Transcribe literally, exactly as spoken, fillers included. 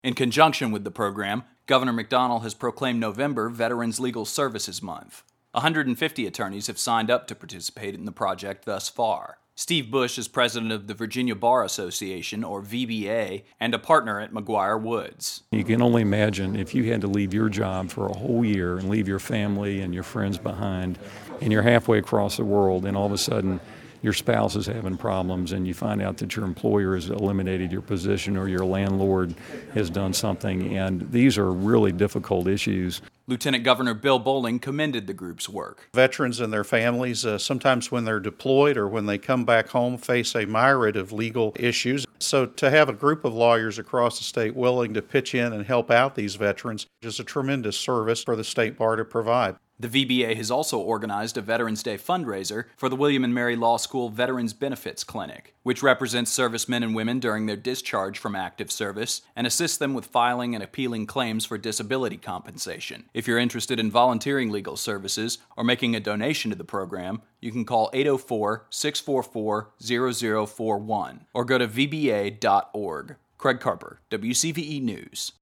In conjunction with the program, Governor McDonnell has proclaimed November Veterans Legal Services Month. one hundred fifty attorneys have signed up to participate in the project thus far. Steve Bush is president of the Virginia Bar Association, or V B A, and a partner at McGuire Woods. You can only imagine if you had to leave your job for a whole year and leave your family and your friends behind, and you're halfway across the world, and all of a sudden your spouse is having problems and you find out that your employer has eliminated your position or your landlord has done something, and these are really difficult issues. Lieutenant Governor Bill Bolling commended the group's work. Veterans and their families, uh, sometimes when they're deployed or when they come back home, face a myriad of legal issues. So to have a group of lawyers across the state willing to pitch in and help out these veterans is a tremendous service for the State Bar to provide. The V B A has also organized a Veterans Day fundraiser for the William and Mary Law School Veterans Benefits Clinic, which represents servicemen and women during their discharge from active service and assists them with filing and appealing claims for disability compensation. If you're interested in volunteering legal services or making a donation to the program, you can call eight oh four, six four four, zero zero four one or go to v b a dot org. Craig Carper, W C V E News.